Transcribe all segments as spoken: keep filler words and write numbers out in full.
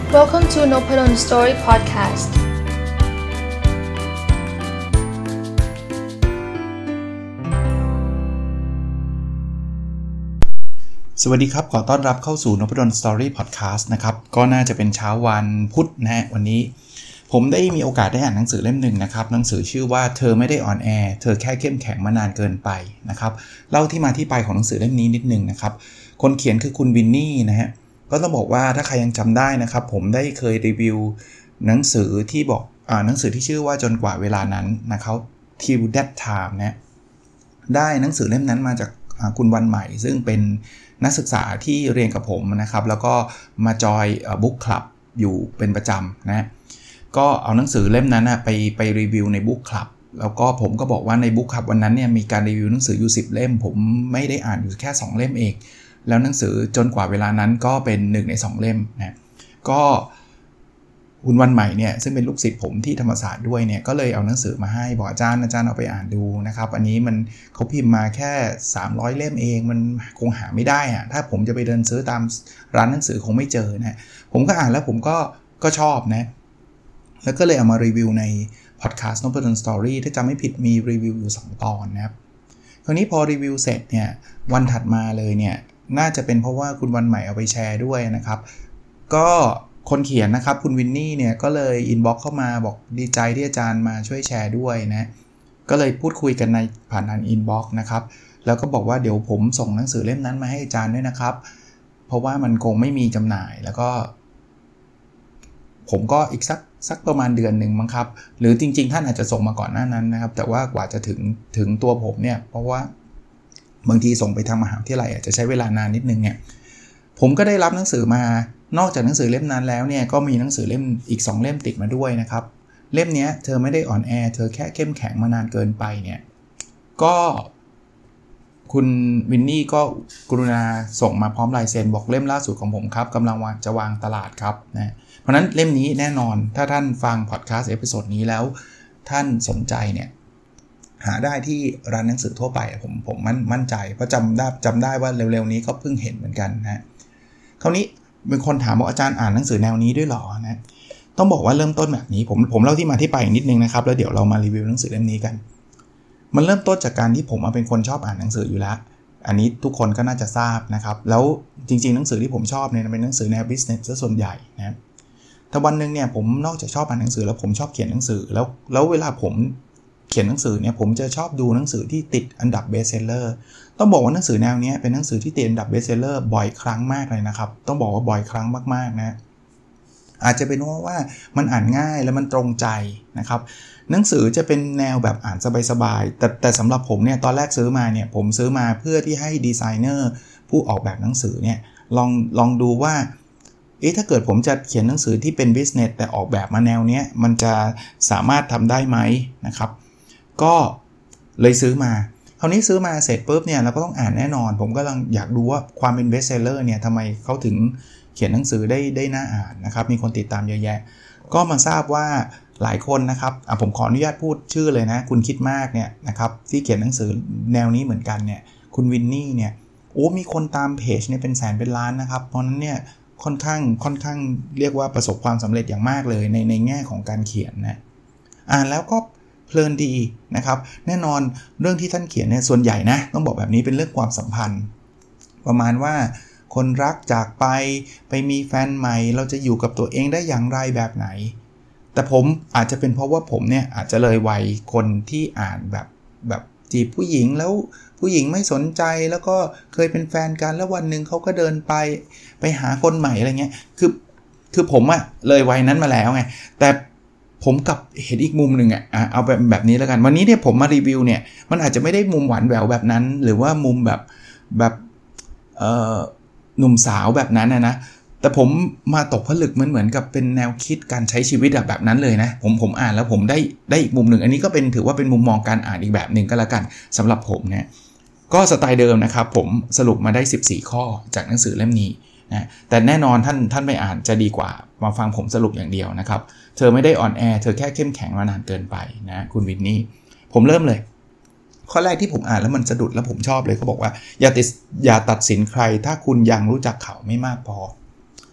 Welcome to Nopadon Story Podcast. สวัสดีครับขอต้อนรับเข้าสู่ Nopadon Story Podcast นะครับก็น่าจะเป็นเช้าวันพุธนะฮะวันนี้ผมได้มีโอกาสได้อ่านหนังสือเล่มหนึ่งนะครับหนังสือชื่อว่าเธอไม่ได้อ่อนแอเธอแค่เข้มแข็งมานานเกินไปนะครับเล่าที่มาที่ไปของหนังสือเล่มนี้นิดนึงนะครับคนเขียนคือคุณวินนี่นะฮะก็ต้องบอกว่าถ้าใครยังจำได้นะครับผมได้เคยรีวิวหนังสือที่บอกอ่าหนังสือที่ชื่อว่าจนกว่าเวลานั้นนะครับ Till That Time นะได้หนังสือเล่มนั้นมาจากคุณวันใหม่ซึ่งเป็นนักศึกษาที่เรียนกับผมนะครับแล้วก็มาจอยบุ๊กคลับอยู่เป็นประจำนะก็เอาหนังสือเล่มนั้นนะไปไปรีวิวในบุ๊กคลับแล้วก็ผมก็บอกว่าในบุ๊กคลับวันนั้นเนี่ยมีการรีวิวหนังสืออยู่สิบเล่มผมไม่ได้อ่านอยู่แค่สองเล่มเองแล้วหนังสือจนกว่าเวลานั้นก็เป็นหนึ่งในสองเล่มนะก็คุณวันใหม่เนี่ยซึ่งเป็นลูกศิษย์ผมที่ธรรมศาสตร์ด้วยเนี่ยก็เลยเอาหนังสือมาให้บอกอาจารย์อาจารย์เอาไปอ่านดูนะครับอันนี้มันเขาพิมพ์มาแค่สามร้อยเล่มเองมันคงหาไม่ได้อะถ้าผมจะไปเดินซื้อตามร้านหนังสือคงไม่เจอนะผมก็อ่านแล้วผมก็ก็ชอบนะแล้วก็เลยเอามารีวิวในพอดแคสต์ Nopadon Story ถ้าจำไม่ผิดมีรีวิวอยู่สองตอนนะครับคราวนี้พอรีวิวเสร็จเนี่ยวันถัดมาเลยเนี่ยน่าจะเป็นเพราะว่าคุณวันใหม่เอาไปแชร์ด้วยนะครับก็คนเขียนนะครับคุณวินนี่เนี่ยก็เลยอินบ็อกซ์เข้ามาบอกดีใจที่อาจารย์มาช่วยแชร์ด้วยนะก็เลยพูดคุยกันในผ่านทางอินบ็อกซ์นะครับแล้วก็บอกว่าเดี๋ยวผมส่งหนังสือเล่มนั้นมาให้อาจารย์ด้วยนะครับเพราะว่ามันคงไม่มีจำหน่ายแล้วก็ผมก็อีกสักสักประมาณเดือนหนึ่งมั้งครับหรือจริงๆท่านอาจจะส่งมาก่อนหน้านั้นนะครับแต่ว่ากว่าจะถึงถึงตัวผมเนี่ยเพราะว่าบางทีส่งไปทางมหาวิทยาลัยอาจจะใช้เวลานานนิดนึงเนี่ยผมก็ได้รับหนังสือมานอกจากหนังสือเล่มนั้นแล้วเนี่ยก็มีหนังสือเล่มอีกสองเล่มติดมาด้วยนะครับเล่มนี้เธอไม่ได้อ่อนแอเธอแค่เข้มแข็งมานานเกินไปเนี่ยก็คุณวินนี่ก็กรุณาส่งมาพร้อมลายเซ็นบอกเล่มล่าสุดของผมครับกำลังจะวางตลาดครับนะเพราะนั้นเล่มนี้แน่นอนถ้าท่านฟังพอดแคสต์เอพิโซดนี้แล้วท่านสนใจเนี่ยหาได้ที่ร้านหนังสือทั่วไปผมผมมั่นมั่นใจเพราะจำได้จำได้ว่าเร็วๆนี้ก็เพิ่งเห็นเหมือนกันนะคราวนี้เป็นคนถามบอกอาจารย์อ่านหนังสือแนวนี้ด้วยหรอนะต้องบอกว่าเริ่มต้นแบบนี้ผมผมเล่าที่มาที่ไปนิดนึงนะครับแล้วเดี๋ยวเรามารีวิวหนังสือเล่มนี้กันมันเริ่มต้นจากการที่ผมเป็นคนชอบอ่านหนังสืออยู่แล้วอันนี้ทุกคนก็น่าจะทราบนะครับแล้วจริงๆหนังสือที่ผมชอบเนี่ยเป็นหนังสือแนว business ซะส่วนใหญ่นะแต่วันนึงเนี่ยผมนอกจากชอบอ่านหนังสือแล้วผมชอบเขียนหนังสือแล้วแล้วเวลาผมเขียนหนังสือเนี่ยผมจะชอบดูหนังสือที่ติดอันดับเบสเซลเลอร์ต้องบอกว่าหนังสือแนวนี้เป็นหนังสือที่ติดอันดับเบสเซลเลอร์บ่อยครั้งมากเลยนะครับต้องบอกว่าบ่อยครั้งมากๆนะอาจจะเป็นเพราะว่ามันอ่านง่ายและมันตรงใจนะครับหนังสือจะเป็นแนวแบบอ่านสบายๆแต่แต่สำหรับผมเนี่ยตอนแรกซื้อมาเนี่ยผมซื้อมาเพื่อที่ให้ดีไซเนอร์ผู้ออกแบบหนังสือเนี่ยลองลองดูว่าเอ๊ะถ้าเกิดผมจะเขียนหนังสือที่เป็น business แต่ออกแบบมาแนวเนี้ยมันจะสามารถทำได้ไหมนะครับก็เลยซื้อมาคราวนี้ซื้อมาเสร็จปุ๊บเนี่ยเราก็ต้องอ่านแน่นอนผมก็ลังอยากดูว่าความเป็นเบสเซลเลอร์เนี่ยทำไมเขาถึงเขียนหนังสือได้ได้น่าอ่านนะครับมีคนติดตามเยอะแยะก็มาทราบว่าหลายคนนะครับอ่ะผมขออนุญาตพูดชื่อเลยนะคุณคิดมากเนี่ยนะครับที่เขียนหนังสือแนวนี้เหมือนกันเนี่ยคุณวินนี่เนี่ยโอ้มีคนตามเพจเนี่ยเป็นแสนเป็นล้านนะครับเพราะนั้นเนี่ยค่อนข้างค่อนข้างเรียกว่าประสบความสำเร็จอย่างมากเลยในในแง่ของการเขียนนะอ่านแล้วก็เพลินดีนะครับแน่นอนเรื่องที่ท่านเขียนเนี่ยส่วนใหญ่นะต้องบอกแบบนี้เป็นเรื่องความสัมพันธ์ประมาณว่าคนรักจากไปไปมีแฟนใหม่เราจะอยู่กับตัวเองได้อย่างไรแบบไหนแต่ผมอาจจะเป็นเพราะว่าผมเนี่ยอาจจะเลยวัยคนที่อ่านแบบแบบจีบผู้หญิงแล้วผู้หญิงไม่สนใจแล้วก็เคยเป็นแฟนกันแล้ววันนึงเขาก็เดินไปไปหาคนใหม่อะไรเงี้ยคือคือผมอะเลยวัยนั้นมาแล้วไงแต่ผมกับเห็นอีกมุมหนึ่งอ่ะเอาแบบแบบนี้แล้วกันวันนี้เนี่ยผมมารีวิวเนี่ยมันอาจจะไม่ได้มุมหวานแหววแบบนั้นหรือว่ามุมแบบแบบเอ่อหนุ่มสาวแบบนั้นนะนะแต่ผมมาตกผลึกมันเหมือนกับเป็นแนวคิดการใช้ชีวิตแบบนั้นเลยนะผมผมอ่านแล้วผมได้ได้อีกมุมหนึ่งอันนี้ก็เป็นถือว่าเป็นมุมมองการอ่านอีกแบบนึงก็แล้วกันสำหรับผมเนี่ยก็สไตล์เดิมนะครับผมสรุปมาได้สิบสี่ข้อจากหนังสือเล่มนี้นะแต่แน่นอนท่านท่านไม่อ่านจะดีกว่ามาฟังผมสรุปอย่างเดียวนะครับเธอไม่ได้อ่อนแอเธอแค่เข้มแข็งมานานเกินไปนะคุณวินนี่ผมเริ่มเลยข้อแรกที่ผมอ่านแล้วมันสะดุดแล้วผมชอบเลยเขาบอกว่าอย่าติดอย่าตัดสินใครถ้าคุณยังรู้จักเขาไม่มากพอ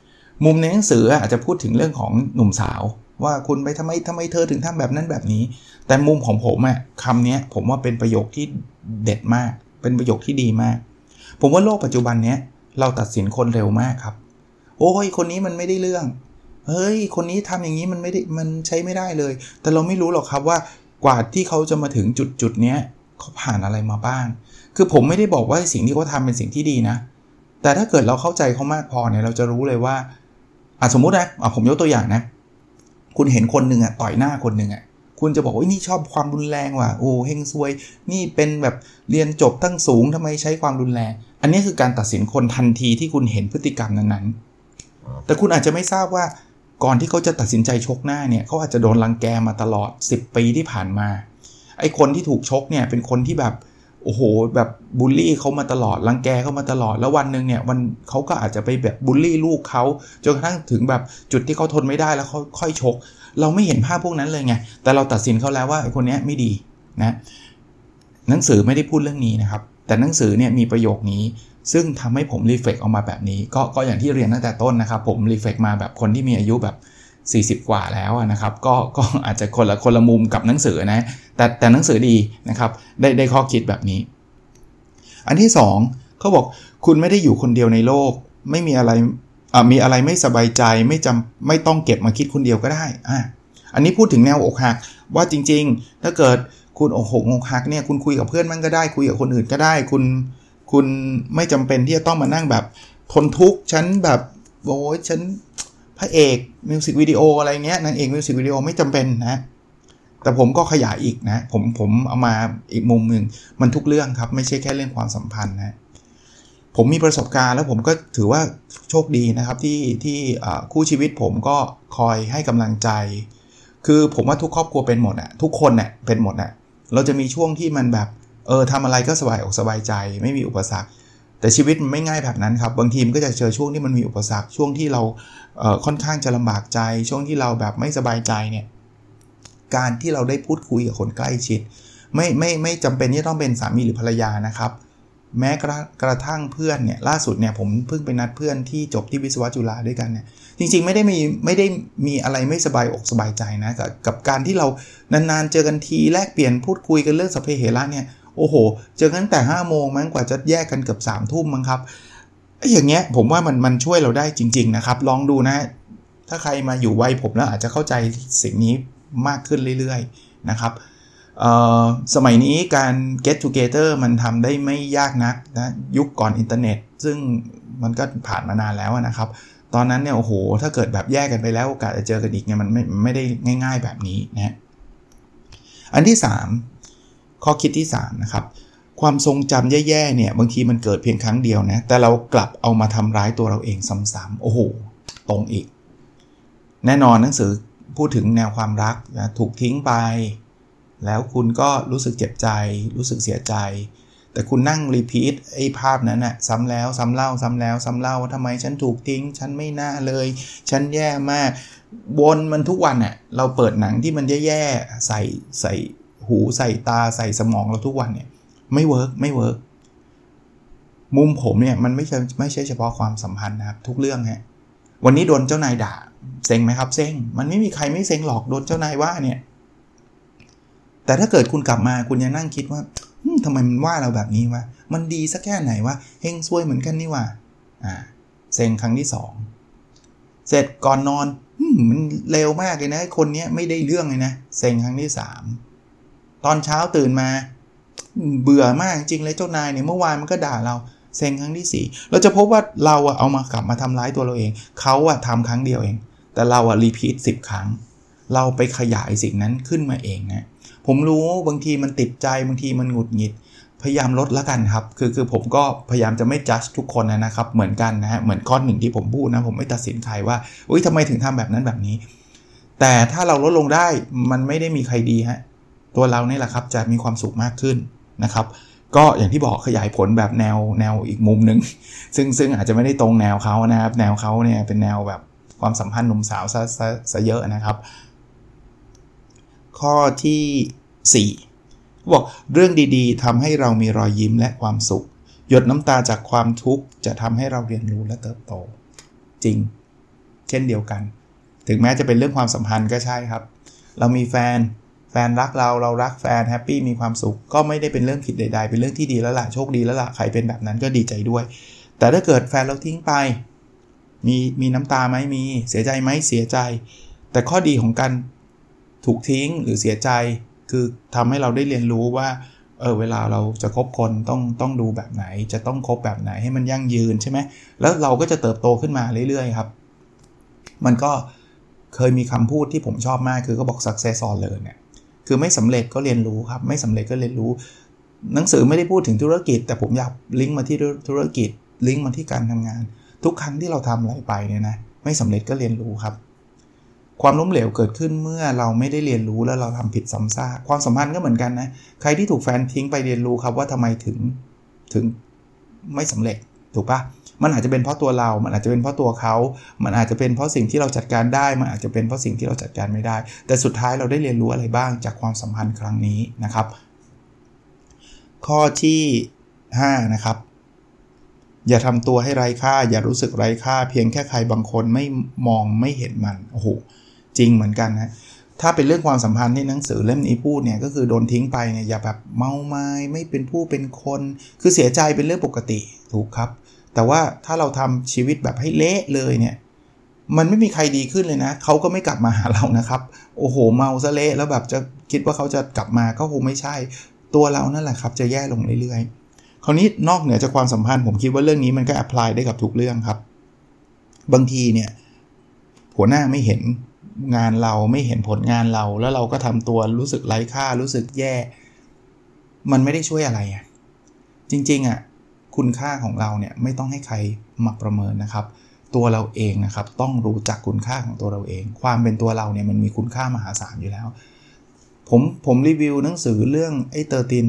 มุมในหนังสืออาจจะพูดถึงเรื่องของหนุ่มสาวว่าคุณไปทำไมทำไมเธอถึงทำแบบนั้นแบบนี้แต่มุมของผมอะคำนี้ผมว่าเป็นประโยคที่เด็ดมากเป็นประโยคที่ดีมากผมว่าโลกปัจจุบันเนี้ยเราตัดสินคนเร็วมากครับโอ้ยคนนี้มันไม่ได้เรื่องเฮ้ยคนนี้ทำอย่างนี้มันไม่ได้มันใช้ไม่ได้เลยแต่เราไม่รู้หรอกครับว่ากว่าที่เขาจะมาถึงจุดจุดเนี้ยเขาผ่านอะไรมาบ้างคือผมไม่ได้บอกว่าสิ่งที่เขาทำเป็นสิ่งที่ดีนะแต่ถ้าเกิดเราเข้าใจเขามากพอเนี่ยเราจะรู้เลยว่าอ่ะสมมุตินะอ่ะผมยกตัวอย่างนะคุณเห็นคนหนึ่งอ่ะต่อยหน้าคนหนึ่งอ่ะคุณจะบอกว่านี่ชอบความรุนแรงว่ะโอ้เฮงซวยนี่เป็นแบบเรียนจบตั้งสูงทำไมใช้ความรุนแรงอันนี้คือการตัดสินคนทันทีที่คุณเห็นพฤติกรรมนั้นๆแต่คุณอาจจะไม่ทราบว่าก่อนที่เขาจะตัดสินใจชกหน้าเนี่ยเขาอาจจะโดนรังแกมาตลอดสิบปีที่ผ่านมาไอ้คนที่ถูกชกเนี่ยเป็นคนที่แบบโอ้โหแบบบูลลี่เขามาตลอดรังแกเขามาตลอดแล้ววันนึงเนี่ยวันเขาก็อาจจะไปแบบบูลลี่ลูกเขาจนกระทั่งถึงแบบจุดที่เขาทนไม่ได้แล้วเขาค่อยชกเราไม่เห็นภาพพวกนั้นเลยไงแต่เราตัดสินเขาแล้วว่าไอ้คนนี้ไม่ดีนะหนังสือไม่ได้พูดเรื่องนี้นะครับแต่หนังสือเนี่ยมีประโยคนี้ซึ่งทำให้ผมรีเฟล็กออกมาแบบนี้ก็ก็อย่างที่เรียนตั้งแต่ต้นนะครับผมรีเฟล็กมาแบบคนที่มีอายุแบบสี่สิบกว่าแล้วนะครับก็ก็อาจจะคนละคนละมุมกับหนังสือนะแต่แต่หนังสือดีนะครับได้ได้ข้อคิดแบบนี้อันที่สองเขาบอกคุณไม่ได้อยู่คนเดียวในโลกไม่มีอะไรอ่ามีอะไรไม่สบายใจไม่จำไม่ต้องเก็บมาคิดคนเดียวก็ได้อ่ะอันนี้พูดถึงแนวอกหักว่าจริงๆถ้าเกิดคุณอกหักอกหักเนี่ยคุณคุยกับเพื่อนมันก็ได้คุยกับคนอื่นก็ได้คุณคุณไม่จำเป็นที่จะต้องมานั่งแบบทนทุกข์ฉันแบบโอ้ยฉันพระเอกมิวสิกวิดีโออะไรเงี้ยนางเอกมิวสิกวิดีโอไม่จำเป็นนะแต่ผมก็ขยายอีกนะผมผมเอามาอีกมุมนึงมันทุกเรื่องครับไม่ใช่แค่เรื่องความสัมพันธ์นะผมมีประสบการณ์แล้วผมก็ถือว่าโชคดีนะครับที่ที่คู่ชีวิตผมก็คอยให้กำลังใจคือผมว่าทุกครอบครัวเป็นหมดอ่ะทุกคนเนี่ยเป็นหมดอ่ะเราจะมีช่วงที่มันแบบเออทำอะไรก็สบายอกสบายใจไม่มีอุปสรรคแต่ชีวิตมันไม่ง่ายแบบนั้นครับบางทีมันก็จะเจอช่วงที่มันมีอุปสรรคช่วงที่เราเอ่อค่อนข้างจะลำบากใจช่วงที่เราแบบไม่สบายใจเนี่ยการที่เราได้พูดคุยกับคนใกล้ชิดไม่ไม่ไม่จำเป็นที่ต้องเป็นสามีหรือภรรยานะครับแม้กระกระทั่งเพื่อนเนี่ยล่าสุดเนี่ยผมเพิ่งไปนัดเพื่อนที่จบที่วิศวะจุฬาด้วยกันเนี่ยจริงๆไม่ได้มีไม่ได้มีอะไรไม่สบายอกสบายใจนะกับกับการที่เรานานๆเจอกันทีแลกเปลี่ยนพูดคุยกันเรื่องสัพเพเหระเนี่ยโอ้โหเจอกันตั้งแต่ห้าโมงมั้งกว่าจะแยกกันเกือบสามทุ่มมั้งครับไอ้อย่างเงี้ยผมว่ามันมันช่วยเราได้จริงๆนะครับลองดูนะถ้าใครมาอยู่วัยผมแล้วอาจจะเข้าใจสิ่งนี้มากขึ้นเรื่อยๆนะครับสมัยนี้การ get together มันทำได้ไม่ยากนักนะยุคก่อนอินเทอร์เน็ตซึ่งมันก็ผ่านมานานแล้วนะครับตอนนั้นเนี่ยโอ้โหถ้าเกิดแบบแยกกันไปแล้วโอกาสจะเจอกันอีกเนี่ยมันไม่ไม่ได้ง่ายๆแบบนี้นะอันที่สามข้อคิดที่สามนะครับความทรงจำแย่ๆเนี่ยบางทีมันเกิดเพียงครั้งเดียวนะแต่เรากลับเอามาทำร้ายตัวเราเองซ้ำๆโอ้โหตรงอีกแน่นอนหนังสือพูดถึงแนวความรักนะถูกทิ้งไปแล้วคุณก็รู้สึกเจ็บใจรู้สึกเสียใจแต่คุณนั่งรีพีทไอ้ภาพนั้นน่ะซ้ำแล้วซ้ำเล่าซ้ำแล้วซ้ำเล่าว่าทำไมฉันถูกทิ้งฉันไม่น่าเลยฉันแย่มากวนมันทุกวันน่ะเราเปิดหนังที่มันแย่ๆใส่ใส่หูใส่ตาใส่สมองเราทุกวันเนี่ยไม่เวิร์กไม่เวิร์กมุมผมเนี่ยมันไม่ใช่ไม่ใช่เฉพาะความสัมพันธ์นะครับทุกเรื่องฮะวันนี้โดนเจ้านายด่าเซ็งไหมครับเซ็งมันไม่มีใครไม่เซ็งหรอกโดนเจ้านายว่าเนี่ยแต่ถ้าเกิดคุณกลับมาคุณยังนั่งคิดว่าทำไมมันว่าเราแบบนี้วะมันดีสักแค่ไหนวะเฮงซวยเหมือนกันนี่ว่าอ่าเซ็งครั้งที่สองเสร็จก่อนนอนมันเร็วมากเลยนะคนนี้ไม่ได้เรื่องเลยนะเซ็งครั้งที่สามตอนเช้าตื่นมาเบื่อมากจริงเลยเจ้านายเนี่ยเมื่อวานมันก็ด่าเราเซ็งครั้งที่สี่เราจะพบว่าเราอะเอามากลับมาทำร้ายตัวเราเองเขาอะทำครั้งเดียวเองแต่เราอะรีพีทสิบครั้งเราไปขยายสิ่งนั้นขึ้นมาเองนะผมรู้บางทีมันติดใจบางทีมันหงุดหงิดพยายามลดละกันครับคือคือผมก็พยายามจะไม่จัดทุกคนนะครับเหมือนกันนะฮะเหมือนข้อหนึ่งที่ผมพูดนะผมไม่ตัดสินใครว่าอุ๊ยทำไมถึงทำแบบนั้นแบบนี้แต่ถ้าเราลดลงได้มันไม่ได้มีใครดีฮะตัวเรานี่แหละครับจะมีความสุขมากขึ้นนะครับก็อย่างที่บอกขยายผลแบบแนวแนวอีกมุมนึงซึ่งซึ่งอาจจะไม่ได้ตรงแนวเขานะครับแนวเขาเนี่ยเป็นแนวแบบความสัมพันธ์หนุ่มสาวซะซะซะเยอะนะครับข้อที่สี่บอกเรื่องดีๆทำให้เรามีรอยยิ้มและความสุขหยดน้ำตาจากความทุกข์จะทำให้เราเรียนรู้และเติบโตจริงช่นเดียวกันถึงแม้จะเป็นเรื่องความสัมพันธ์ก็ใช่ครับเรามีแฟนแฟนรักเราเรารักแฟนแฮปปี้มีความสุขก็ไม่ได้เป็นเรื่องผิดใดๆเป็นเรื่องที่ดีแล้วล่ะโชคดีแล้วล่ะใครเป็นแบบนั้นก็ดีใจด้วยแต่ถ้าเกิดแฟนเราทิ้งไปมีมีน้ำตาไหมมีเสียใจไหมเสียใจแต่ข้อดีของการถูกทิ้งหรือเสียใจคือทำให้เราได้เรียนรู้ว่าเออเวลาเราจะคบคนต้องต้องดูแบบไหนจะต้องคบแบบไหนให้มันยั่งยืนใช่ไหมแล้วเราก็จะเติบโตขึ้นมาเรื่อยๆครับมันก็เคยมีคำพูดที่ผมชอบมากคือก็บอก success or learn เนี่ยคือไม่สำเร็จก็เรียนรู้ครับไม่สำเร็จก็เรียนรู้หนังสือไม่ได้พูดถึงธุรกิจแต่ผมอยากลิงก์มาที่ธุรกิจลิงก์มาที่การทำงานทุกครั้งที่เราทำอะไรไปเนี่ยนะไม่สำเร็จก็เรียนรู้ครับความล้มเหลวเกิดขึ้นเมื่อเราไม่ได้เรียนรู้แล้วเราทำผิดซ้ำซากความสัมพันธ์ก็เหมือนกันนะใครที่ถูกแฟนทิ้งไปเรียนรู้ครับว่าทำไมถึงถึงไม่สำเร็จถูกปะมันอาจจะเป็นเพราะตัวเรามันอาจจะเป็นเพราะตัวเขามันอาจจะเป็นเพราะสิ่งที่เราจัดการได้มันอาจจะเป็นเพราะสิ่งที่เราจัดการไม่ได้แต่สุดท้ายเราได้เรียนรู้อะไรบ้างจากความสัมพันธ์ครั้งนี้นะครับข้อที่ห้านะครับอย่าทำตัวให้ไร้ค่าอย่ารู้สึกไร้ค่าเพียงแค่ใครบางคนไม่มองไม่เห็นมันโอ้โหจริงเหมือนกันนะถ้าเป็นเรื่องความสัมพันธ์ที่หนังสือเล่มนี้พูดเนี่ยก็คือโดนทิ้งไปเนี่ยอย่าแบบเมาไม้ไม่เป็นผู้เป็นคนคือเสียใจเป็นเรื่องปกติถูกครับแต่ว่าถ้าเราทำชีวิตแบบให้เละเลยเนี่ยมันไม่มีใครดีขึ้นเลยนะเขาก็ไม่กลับมาหาเรานะครับโอ้โหเมาซะเละแล้วแบบจะคิดว่าเขาจะกลับมาก็คงไม่ใช่ตัวเรานั่นแหละครับจะแย่ลงเรื่อยๆคราวนี้นอกเหนือจากความสัมพันธ์ผมคิดว่าเรื่องนี้มันก็แอพพลายได้กับทุกเรื่องครับบางทีเนี่ยหัวหน้าไม่เห็นงานเราไม่เห็นผลงานเราแล้วเราก็ทำตัวรู้สึกไร้ค่ารู้สึกแย่มันไม่ได้ช่วยอะไรอ่ะจริงๆอ่ะคุณค่าของเราเนี่ยไม่ต้องให้ใครมาประเมินนะครับตัวเราเองนะครับต้องรู้จักคุณค่าของตัวเราเองความเป็นตัวเราเนี่ยมันมีคุณค่ามหาศาลอยู่แล้วผมผมรีวิวหนังสือเรื่องไอ้13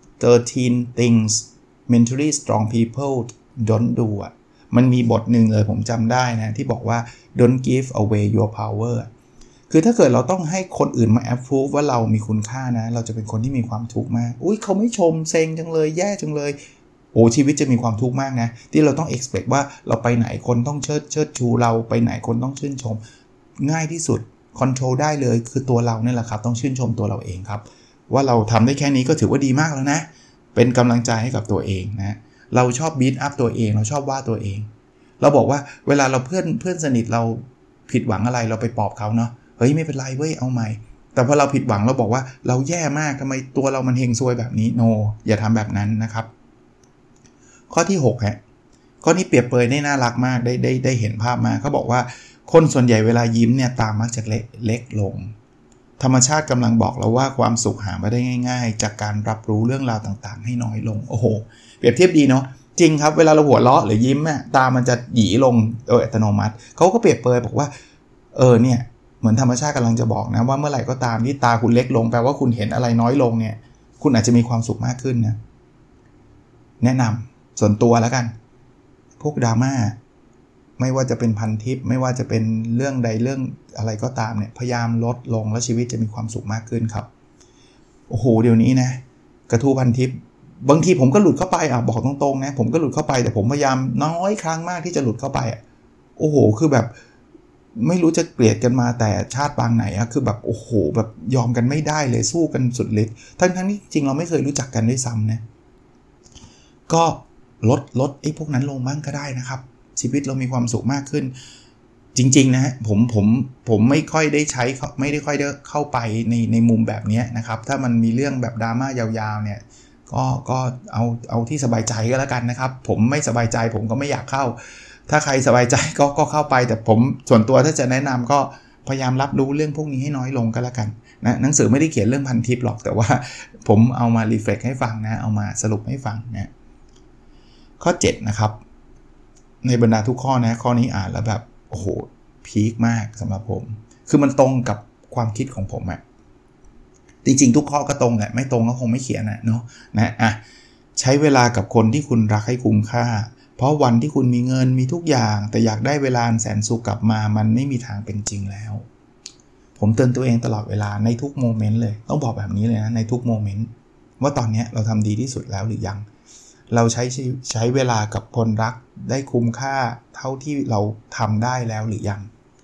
13 things mentally strong people don't do อ่ะมันมีบทหนึ่งเลยผมจำได้นะที่บอกว่า don't give away your power คือถ้าเกิดเราต้องให้คนอื่นมา approve ว่าเรามีคุณค่านะเราจะเป็นคนที่มีความทุกข์มากอุ้ยเขาไม่ชมเซ็งจังเลยแย่จังเลยโอ้ชีวิตจะมีความทุกข์มากนะที่เราต้อง expect ว่าเราไปไหนคนต้องเชิดเชิดชูเราไปไหนคนต้องชื่นชมง่ายที่สุด control ได้เลยคือตัวเราเนี่ยแหละครับต้องชื่นชมตัวเราเองครับว่าเราทำได้แค่นี้ก็ถือว่าดีมากแล้วนะเป็นกำลังใจให้กับตัวเองนะเราชอบ beat up ตัวเองเราชอบว่าตัวเองเราบอกว่าเวลาเราเพื่อนเพื่อนสนิทเราผิดหวังอะไรเราไปปลอบเขาเนาะเฮ้ยไม่เป็นไรเว้ยเอาใหม่แต่พอเราผิดหวังเราบอกว่าเราแย่มากทำไมตัวเรามันเฮงซวยแบบนี้โน no, อย่าทำแบบนั้นนะครับข้อที่หกฮะข้อนี้เปรียบเปรยได้น่ารักมากได้ได้ได้เห็นภาพมากเขาบอกว่าคนส่วนใหญ่เวลายิ้มเนี่ยตามักจะเล็กเล็กลงธรรมชาติกำลังบอกเราว่าความสุขหามาได้ง่ายๆจากการรับรู้เรื่องราวต่างๆให้น้อยลงโอ้โหเปรียบเทียบดีเนาะจริงครับเวลาเราหัวเราะหรือยิ้มอ่ะตามันจะหยีลงโดยอัตโนมัติเขาก็เปรียบเปรยบอกว่าเออเนี่ยเหมือนธรรมชาติกำลังจะบอกนะว่าเมื่อไหร่ก็ตามที่ตาคุณเล็กลงแปลว่าคุณเห็นอะไรน้อยลงเนี่ยคุณอาจจะมีความสุขมากขึ้นนะแนะนำส่วนตัวแล้วกันพวกดราม่าไม่ว่าจะเป็นพันทิปไม่ว่าจะเป็นเรื่องใดเรื่องอะไรก็ตามเนี่ยพยายามลดลงแล้วชีวิตจะมีความสุขมากขึ้นครับโอ้โหเดี๋ยวนี้นะกระทู้พันทิปบางทีผมก็หลุดเข้าไปอ่ะบอกตรงๆนะผมก็หลุดเข้าไปแต่ผมพยายามน้อยครั้งมากที่จะหลุดเข้าไปอ่ะโอ้โหคือแบบไม่รู้จะเกลียดกันมาแต่ชาติปางไหนอ่ะคือแบบโอ้โหแบบยอมกันไม่ได้เลยสู้กันสุดฤทธิ์ทั้งๆที่จริงเราไม่เคยรู้จักกันด้วยซ้ำนะก็ลดลดไอ้พวกนั้นลงบ้างก็ได้นะครับชีวิตเรามีความสุขมากขึ้นจริงๆนะฮะผมผมผมไม่ค่อยได้ใช้ไม่ได้ค่อยได้เข้าไปในในมุมแบบนี้นะครับถ้ามันมีเรื่องแบบดราม่ายาวๆเนี่ยก็ก็เอาเอาที่สบายใจก็แล้วกันนะครับผมไม่สบายใจผมก็ไม่อยากเข้าถ้าใครสบายใจก็ก็เข้าไปแต่ผมส่วนตัวถ้าจะแนะนำก็พยายามรับรู้เรื่องพวกนี้ให้น้อยลงก็แล้วกันนะหนังสือไม่ได้เขียนเรื่องพันทิปหรอกแต่ว่าผมเอามารีเฟล็กให้ฟังนะเอามาสรุปให้ฟังนะข้อเจ็ดนะครับในบรรดาทุกข้อนะข้อนี้อ่านแล้วแบบโอ้โหพีคมากสำหรับผมคือมันตรงกับความคิดของผมอะจริงๆทุกข้อก็ตรงแหละไม่ตรงก็คงไม่เขียนนะเนาะนะอ่ะใช้เวลากับคนที่คุณรักให้คุ้มค่าเพราะวันที่คุณมีเงินมีทุกอย่างแต่อยากได้เวลาแสนสุขกลับมามันไม่มีทางเป็นจริงแล้วผมเตือนตัวเองตลอดเวลาในทุกโมเมนต์เลยต้องบอกแบบนี้เลยนะในทุกโมเมนต์ว่าตอนนี้เราทำดีที่สุดแล้วหรือยังเราใช้ใช้เวลากับคนรักได้คุ้มค่าเท่าที่เราทำได้แล้วหรือยัง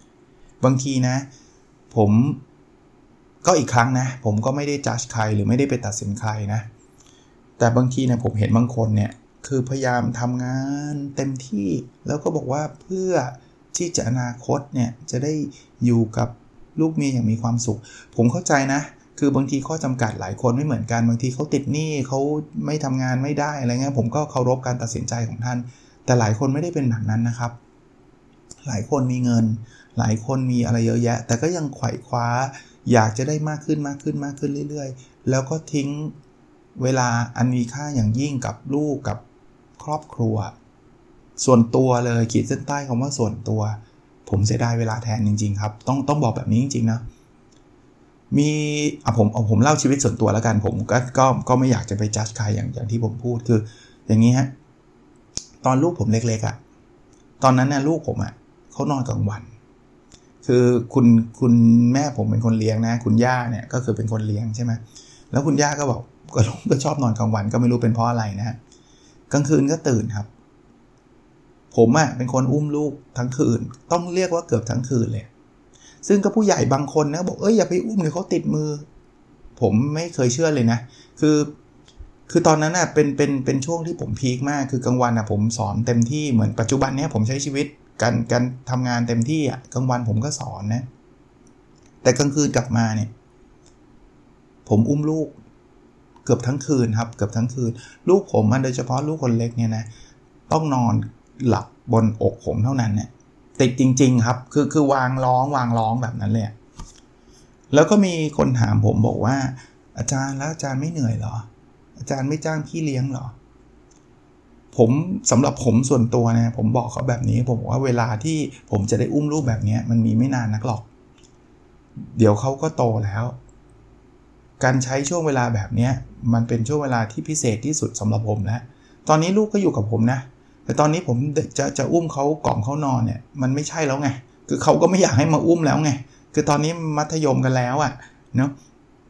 บางทีนะผมก็อีกครั้งนะผมก็ไม่ได้จัดใครหรือไม่ได้ไปตัดสินใครนะแต่บางทีเนี่ยผมเห็นบางคนเนี่ยคือพยายามทำงานเต็มที่แล้วก็บอกว่าเพื่อที่จะอนาคตเนี่ยจะได้อยู่กับลูกเมียอย่างมีความสุขผมเข้าใจนะคือบางทีข้อจำกัดหลายคนไม่เหมือนกันบางทีเขาติดหนี้เขาไม่ทำงานไม่ได้อะไรเงี้ยผมก็เคารพการตัดสินใจของท่านแต่หลายคนไม่ได้เป็นแบบนั้นนะครับหลายคนมีเงินหลายคนมีอะไรเยอะแยะแต่ก็ยังไขว่คว้าอยากจะได้มากขึ้นมากขึ้นมากขึ้นเรื่อยๆแล้วก็ทิ้งเวลาอันมีค่าอย่างยิ่งกับลูกกับครอบครัวส่วนตัวเลยขีดเส้นใต้คำว่าส่วนตัวผมเสียดายเวลาแทนจริงๆครับต้องต้องบอกแบบนี้จริงๆนะมีอ่ะผมเอาผมเล่าชีวิตส่วนตัวแล้วกันผมก็ก็ก็ไม่อยากจะไปจัดใครอย่างอย่างที่ผมพูดคืออย่างนี้ฮะตอนลูกผมเล็กๆอ่ะตอนนั้นน่ะลูกผมอ่ะเขานอนกลางวันคือคุณคุณแม่ผมเป็นคนเลี้ยงนะคุณย่าเนี่ยก็คือเป็นคนเลี้ยงใช่ไหมแล้วคุณย่าก็บอกก็ลูกก็ชอบนอนกลางวันก็ไม่รู้เป็นเพราะอะไรนะฮะกลางคืนก็ตื่นครับผมอ่ะเป็นคนอุ้มลูกทั้งคืนต้องเรียกว่าเกือบทั้งคืนเลยซึ่งก็ผู้ใหญ่บางคนนะบอกเอ้ยอย่าไปอุ้มเดี๋ยวเขาติดมือผมไม่เคยเชื่อเลยนะคือคือตอนนั้นน่ะเป็นเป็นเป็นช่วงที่ผมพีคมากคือกลางวันน่ะผมสอนเต็มที่เหมือนปัจจุบันเนี้ยผมใช้ชีวิตการการทำงานเต็มที่อ่ะกลางวันผมก็สอนนะแต่กลางคืนกลับมาเนี่ยผมอุ้มลูกเกือบทั้งคืนครับเกือบทั้งคืนลูกผมโดยเฉพาะลูกคนเล็กเนี่ยนะต้องนอนหลับบนอกผมเท่านั้นเนี่ยติดจริงๆครับคือคือวางร้องวางร้องแบบนั้นเลยแล้วก็มีคนถามผมบอกว่าอาจารย์แล้วอาจารย์ไม่เหนื่อยเหรออาจารย์ไม่จ้างพี่เลี้ยงเหรอผมสำหรับผมส่วนตัวนะผมบอกเขาแบบนี้ผมบอกว่าเวลาที่ผมจะได้อุ้มลูกแบบนี้มันมีไม่นานนักหรอกเดี๋ยวเขาก็โตแล้วการใช้ช่วงเวลาแบบนี้มันเป็นช่วงเวลาที่พิเศษที่สุดสำหรับผมแล้วตอนนี้ลูกก็อยู่กับผมนะแต่ตอนนี้ผมจะจะอุ้มเขากล่อมเขานอนเนี่ยมันไม่ใช่แล้วไงคือเขาก็ไม่อยากให้มาอุ้มแล้วไงคือตอนนี้มัธยมกันแล้วอ่ะเนาะ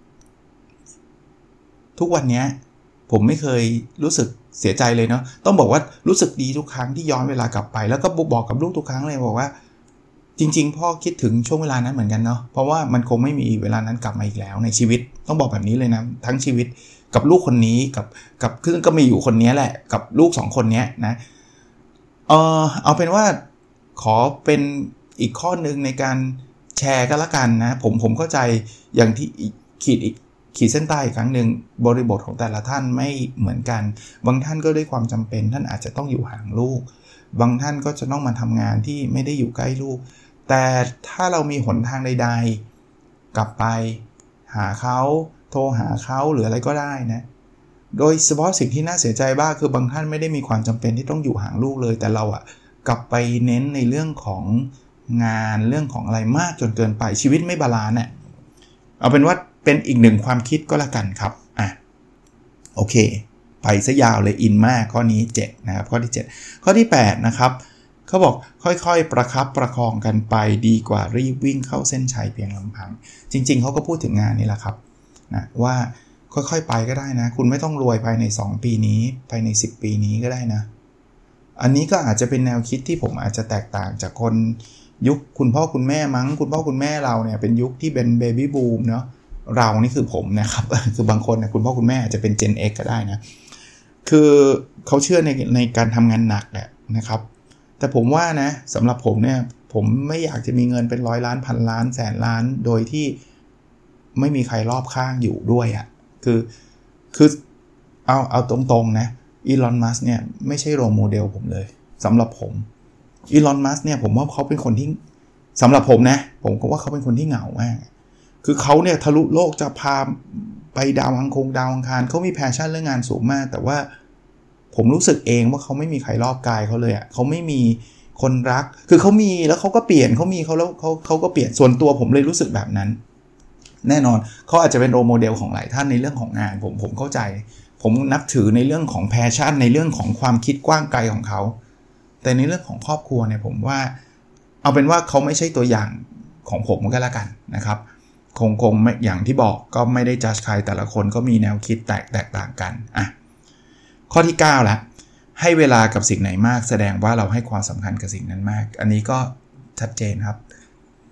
ทุกวันนี้ผมไม่เคยรู้สึกเสียใจเลยเนาะต้องบอกว่ารู้สึกดีทุกครั้งที่ย้อนเวลากลับไปแล้วก็บอกกับลูกทุกครั้งเลยบอกว่าจริงๆพ่อคิดถึงช่วงเวลานั้นเหมือนกันเนาะเพราะว่ามันคงไม่มีเวลานั้นกลับมาอีกแล้วในชีวิตต้องบอกแบบนี้เลยนะทั้งชีวิตกับลูกคนนี้กับกับคือก็มีอยู่คนนี้แหละกับลูกสองคนนี้นะเออเอาเป็นว่าขอเป็นอีกข้อนึงในการแชร์กันละกันนะผมผมเข้าใจอย่างที่ขีดอีกขีดเส้นใต้อีกครั้งนึงบริบทของแต่ละท่านไม่เหมือนกันบางท่านก็ด้วยความจำเป็นท่านอาจจะต้องอยู่ห่างลูกบางท่านก็จะต้องมาทำงานที่ไม่ได้อยู่ใกล้ลูกแต่ถ้าเรามีหนทางใดๆกลับไปหาเขาโทรหาเขาหรืออะไรก็ได้นะโดยเฉพาะสิ่งที่น่าเสียใจบ้างคือบางท่านไม่ได้มีความจำเป็นที่ต้องอยู่ห่างลูกเลยแต่เราอะกลับไปเน้นในเรื่องของงานเรื่องของอะไรมากจนเกินไปชีวิตไม่บาลานซ์เนี่ยเอาเป็นว่าเป็นอีกหนึ่งความคิดก็แล้วกันครับอ่ะโอเคไปซะยาวเลยอินมากข้อนี้เจ็ดนะครับข้อที่เจ็ดข้อที่แปดนะครับเขาบอกค่อยๆประคับประคองกันไปดีกว่ารีบวิ่งเข้าเส้นชัยเพียงลำพังจริงๆเขาก็พูดถึงงานนี่แหละครับนะว่าค่อยๆไปก็ได้นะคุณไม่ต้องรวยภายในสองปีนี้ภายในสิบปีนี้ก็ได้นะอันนี้ก็อาจจะเป็นแนวคิดที่ผมอาจจะแตกต่างจากคนยุคคุณพ่อคุณแม่มั้งคุณพ่อคุณแม่เราเนี่ยเป็นยุคที่เป็นเบบี้บูมเนาะเรานี่คือผมนะครับคือบางคนนะคุณพ่อคุณแม่อาจจะเป็น Gen X ก็ได้นะคือเขาเชื่อในในการทำงานหนักแหละนะครับแต่ผมว่านะสำหรับผมเนี่ยผมไม่อยากจะมีเงินเป็นร้อยล้านพันล้านแสนล้านโดยที่ไม่มีใครรอบข้างอยู่ด้วยอ่ะคือคือเอาเอาตรงๆนะอีลอนมัสก์เนี่ยไม่ใช่โรลโมเดลผมเลยสำหรับผมอีลอนมัสก์เนี่ยผมว่าเขาเป็นคนที่สำหรับผมนะผมก็ว่าเขาเป็นคนที่เหงามากคือเขาเนี่ยทะลุโลกจะพาไปดาวอังคารดาวอังคารเขามีแพชชั่นเรื่องงานสูงมากแต่ว่าผมรู้สึกเองว่าเขาไม่มีใครรอบกายเขาเลยอ่ะเขาไม่มีคนรักคือเขามีแล้วเขาก็เปลี่ยนเขามีเขาแล้วเขาเขาก็เปลี่ยนส่วนตัวผมเลยรู้สึกแบบนั้นแน่นอนเขาอาจจะเป็นโรลโมเดลของหลายท่านในเรื่องของงานผมผมเข้าใจผมนับถือในเรื่องของแพชชั่นในเรื่องของความคิดกว้างไกลของเขาแต่ในเรื่องของครอบครัวเนี่ยผมว่าเอาเป็นว่าเขาไม่ใช่ตัวอย่างของผมก็แล้วกันนะครับคงคงไม่อย่างที่บอกก็ไม่ได้จัดใครแต่ละคนก็มีแนวคิดแตกแตกต่างกันอ่ะข้อที่เก้าละให้เวลากับสิ่งไหนมากแสดงว่าเราให้ความสำคัญกับสิ่งนั้นมากอันนี้ก็ชัดเจนครับ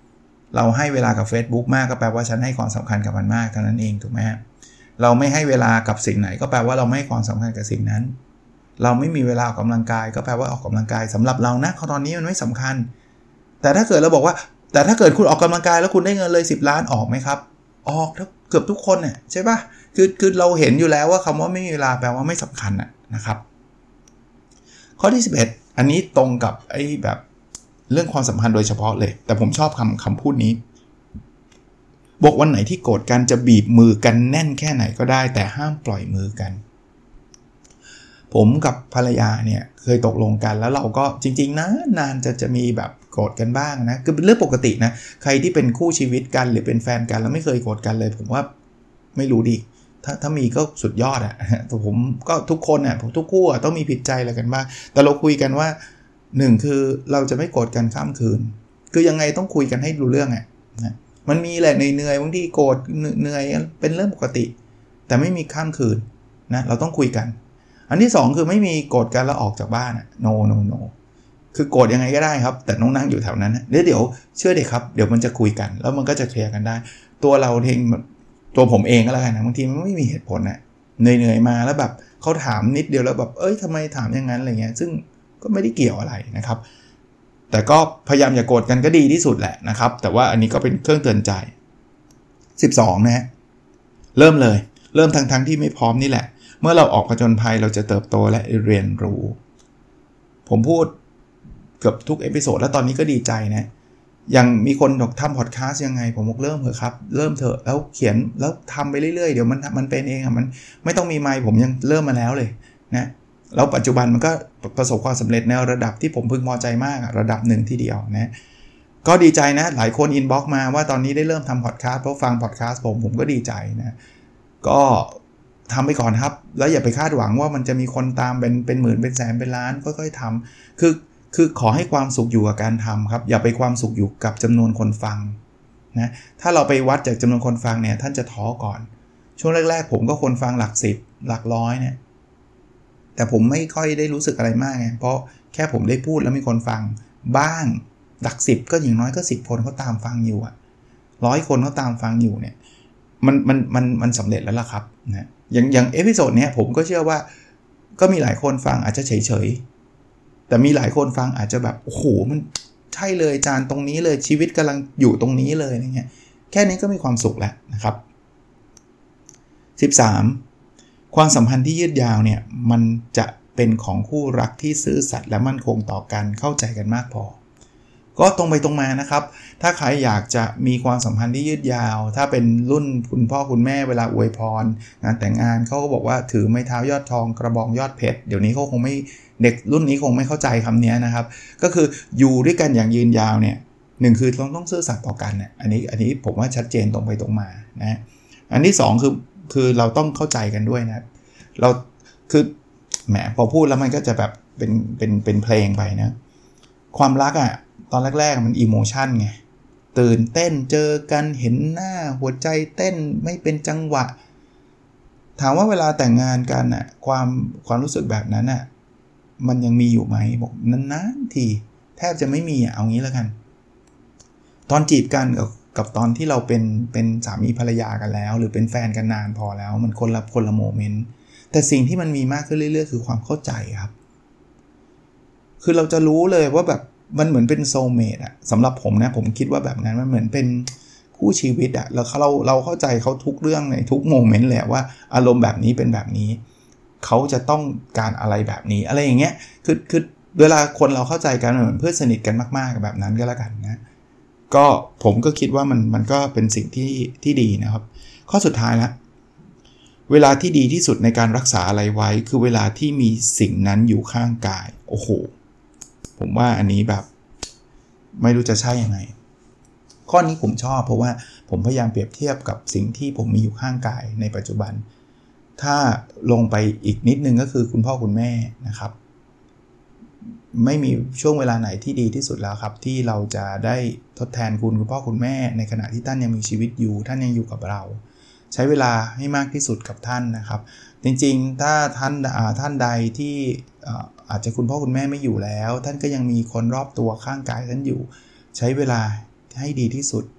เราให้เวลากับ Facebook มากก็แปลว่าฉันให้ความสำคัญกับมันมากเท่านั้นเองถูกไหมเราไม่ให้เวลากับสิ่งไหนก็แปลว่าเราไม่ให้ความสำคัญกับสิ่งนั้นเราไม่มีเวลาออกกำลังกายก็แปลว่าออกกำลังกายสำหรับเรานะตอนนี้มันไม่สำคัญแต่ถ้าเกิดเราบอกว่าแต่ถ้าเกิดคุณออกกำลังกายแล้วคุณได้เงินเลยสิบล้านออกไหมครับออกเกือบทุกคนเนี่ยใช่ป่ะคือคือเราเห็นอยู่แล้วว่าคำว่าไม่มีเวลาแปลว่าไม่สำคัญนะครับข้อที่สิบเอ็ดอันนี้ตรงกับไอ้แบบเรื่องความสัมพันธ์โดยเฉพาะเลยแต่ผมชอบคำคำพูดนี้บอกวันไหนที่โกรธกันจะบีบมือกันแน่นแค่ไหนก็ได้แต่ห้ามปล่อยมือกันผมกับภรรยาเนี่ยเคยตกลงกันแล้วเราก็จริงๆนะนานจะจะมีแบบโกรธกันบ้างนะคือเป็นเรื่องปกตินะใครที่เป็นคู่ชีวิตกันหรือเป็นแฟนกันแล้วไม่เคยโกรธกันเลยผมว่าไม่รู้ดิถ้าถ้ามีก็สุดยอดอะแต่ผมก็ทุกคนอะผมทุกคู่อะต้องมีผิดใจอะไรกันบ้างแต่เราคุยกันว่าหนึ่งคือเราจะไม่โกรธกันข้ามคืนคือยังไงต้องคุยกันให้รู้เรื่องอะนะมันมีแหละเหนื่อยๆบางทีโกรธเหนื่อยเป็นเรื่องปกติแต่ไม่มีข้ามคืนนะเราต้องคุยกันอันที่สองคือไม่มีโกรธกันแล้วออกจากบ้านอะ no no no คือโกรธยังไงก็ได้ครับแต่ต้องนั่งอยู่แถวนั้นเดี๋ยวเดี๋ยวเชื่อดิครับเดี๋ยวมันจะคุยกันแล้วมันก็จะเคลียร์กันได้ตัวเราเองตัวผมเองก็แล้วกันนะบางทีมันไม่มีเหตุผลนะเหนื่อยๆมาแล้วแบบเขาถามนิดเดียวแล้วแบบเอ้ยทำไมถามอย่างนั้นอะไรเงี้ยซึ่งก็ไม่ได้เกี่ยวอะไรนะครับแต่ก็พยายามอย่าโกรธกันก็ดีที่สุดแหละนะครับแต่ว่าอันนี้ก็เป็นเครื่องเตือนใจสิบสองนะฮะเริ่มเลยเริ่มทั้งๆที่ไม่พร้อมนี่แหละเมื่อเราออกผจญภัยเราจะเติบโตและเรียนรู้ผมพูดเกือบทุกเอพิโซดแล้วตอนนี้ก็ดีใจนะอย่างมีคนบอกทำพอดคาสต์ยังไงผมบอกเริ่มเถอะครับเริ่มเถอะแล้วเขียนแล้วทำไปเรื่อยๆเดี๋ยวมันมันเป็นเองอ่ะมันไม่ต้องมีไมค์ผมยังเริ่มมาแล้วเลยนะแล้วปัจจุบันมันก็ประสบความสำเร็จในระดับที่ผมพึงพอใจมากระดับหนึ่งทีเดียวนะก็ดีใจนะหลายคนอินบ็อกซ์มาว่าตอนนี้ได้เริ่มทำพอดคาสต์เพราะฟังพอดคาสต์ผมผมก็ดีใจนะก็ทำไปก่อนครับแล้วอย่าไปคาดหวังว่ามันจะมีคนตามเป็นเป็นหมื่นเป็นแสนเป็นล้านค่อยๆทำคือคือขอให้ความสุขอยู่กับการทำครับอย่าไปความสุขอยู่กับจำนวนคนฟังนะถ้าเราไปวัดจากจำนวนคนฟังเนี่ยท่านจะท้อก่อนช่วงแรกๆผมก็คนฟังหลักสิบหลักร้อยเนี่ยแต่ผมไม่ค่อยได้รู้สึกอะไรมากไงเพราะแค่ผมได้พูดแล้วมีคนฟังบ้างหลักสิบก็อย่างน้อยก็สิบคนเขาตามฟังอยู่อ่ะร้อยคนเขาตามฟังอยู่เนี่ยมันมันมันมันสำเร็จแล้วล่ะครับนะอย่างอย่างเอพิโซดเนี้ยผมก็เชื่อว่าก็มีหลายคนฟังอาจจะเฉยๆแต่มีหลายคนฟังอาจจะแบบโอ้โหมันใช่เลยอาจารย์ตรงนี้เลยชีวิตกำลังอยู่ตรงนี้เลยอะไรเงี้ยแค่นี้ก็มีความสุขแล้วนะครับสิบสามความสัมพันธ์ที่ยืดยาวเนี่ยมันจะเป็นของคู่รักที่ซื่อสัตย์และมั่นคงต่อกันเข้าใจกันมากพอก็ตรงไปตรงมานะครับถ้าใครอยากจะมีความสัมพันธ์ที่ยืดยาวถ้าเป็นรุ่นคุณพ่อคุณแม่เวลาอวยพรงานแต่งงานเขาก็บอกว่าถือไม้เท้ายอดทองกระบองยอดเพชรเดี๋ยวนี้เขาคงไม่เด็กรุ่นนี้คงไม่เข้าใจคำนี้นะครับก็คืออยู่ด้วยกันอย่างยืนยาวเนี่ยหนึ่งคือต้องต้องซื่อสัตย์ต่อกันเนี่ยอันนี้อันนี้ผมว่าชัดเจนตรงไปตรงมานะอันที่สองคือคือเราต้องเข้าใจกันด้วยนะเราคือแหมพอพูดแล้วมันก็จะแบบเป็นเป็นเป็นเพลงไปนะความรักอ่ะตอนแรกๆมันอิโมชันไงตื่นเต้นเจอกันเห็นหน้าหัวใจเต้นไม่เป็นจังหวะถามว่าเวลาแต่งงานกันน่ะความความรู้สึกแบบนั้นน่ะมันยังมีอยู่ไหมบอกนานๆทีแทบจะไม่มีอ่ะเอางี้แล้วกันตอนจีบกันกับกับตอนที่เราเป็นเป็นสามีภรรยากันแล้วหรือเป็นแฟนกันนานพอแล้วมันคนละคนละโมเมนต์แต่สิ่งที่มันมีมากขึ้นเรื่อยๆคือความเข้าใจครับคือเราจะรู้เลยว่าแบบมันเหมือนเป็นโซลเมทอะสำหรับผมนะผมคิดว่าแบบนั้นมันเหมือนเป็นคู่ชีวิตอะแล้วเราเราเข้าใจเขาทุกเรื่องในทุกโมเมนต์เลยว่าอารมณ์แบบนี้เป็นแบบนี้เขาจะต้องการอะไรแบบนี้อะไรอย่างเงี้ยคือคือเวลาคนเราเข้าใจกันเหมือนเพื่อนสนิทกันมากๆแบบนั้นก็แล้วกันนะก็ผมก็คิดว่ามันมันก็เป็นสิ่งที่ที่ดีนะครับข้อสุดท้ายละเวลาที่ดีที่สุดในการรักษาอะไรไว้คือเวลาที่มีสิ่งนั้นอยู่ข้างกายโอ้โหผมว่าอันนี้แบบไม่รู้จะใช่ยังไงข้อนี้ผมชอบเพราะว่าผมพยายามเปรียบเทียบกับสิ่งที่ผมมีอยู่ข้างกายในปัจจุบันถ้าลงไปอีกนิดนึงก็คือคุณพ่อคุณแม่นะครับไม่มีช่วงเวลาไหนที่ดีที่สุดแล้วครับที่เราจะได้ทดแทนคุณคุณพ่อคุณแม่ในขณะที่ท่านยังมีชีวิตอยู่ท่านยังอยู่กับเราใช้เวลาให้มากที่สุดกับท่านนะครับจริงๆถ้าท่านท่านใดที่อาจจะคุณพ่อคุณแม่ไม่อยู่แล้วท่านก็ยังมีคนรอบตัวข้างกายท่านอยู่ใช้เวลาให้ดีที่สุด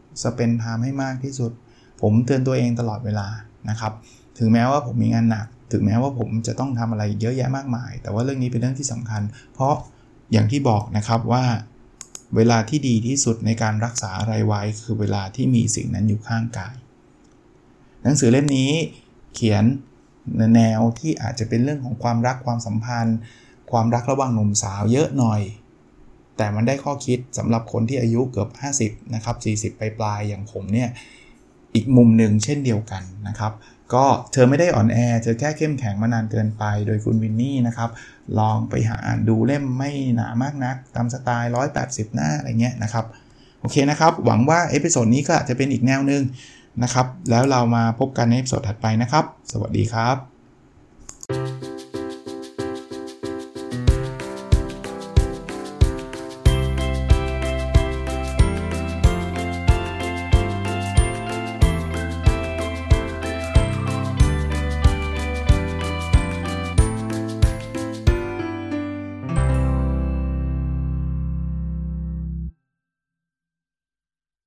สเปนไทม์ให้มากที่สุดผมเตือนตัวเองตลอดเวลานะครับถึงแม้ว่าผมมีงานหนักถึงแม้ว่าผมจะต้องทำอะไรเยอะแยะมากมายแต่ว่าเรื่องนี้เป็นเรื่องที่สำคัญเพราะอย่างที่บอกนะครับว่าเวลาที่ดีที่สุดในการรักษาอะไรไว้คือเวลาที่มีสิ่งนั้นอยู่ข้างกายหนังสือเล่มนี้เขียนแนวที่อาจจะเป็นเรื่องของความรักความสัมพันธ์ความรักระหว่างหนุ่มสาวเยอะหน่อยแต่มันได้ข้อคิดสำหรับคนที่อายุเกือบห้าสิบนะครับสี่สิบปลายๆอย่างผมเนี่ยอีกมุมหนึ่งเช่นเดียวกันนะครับก็เธอไม่ได้อ่อนแอเธอแค่เข้มแข็งมานานเกินไปโดยคุณวินนี่นะครับลองไปหาอ่านดูเล่มไม่หนามากนักตามสไตล์หนึ่งร้อยแปดสิบหน้าอะไรเงี้ยนะครับโอเคนะครับหวังว่าเอพิโซดนี้ก็อาจจะเป็นอีกแนวนึงนะครับแล้วเรามาพบกันในเอพิโซดถัดไปนะครับสวัสดีครับ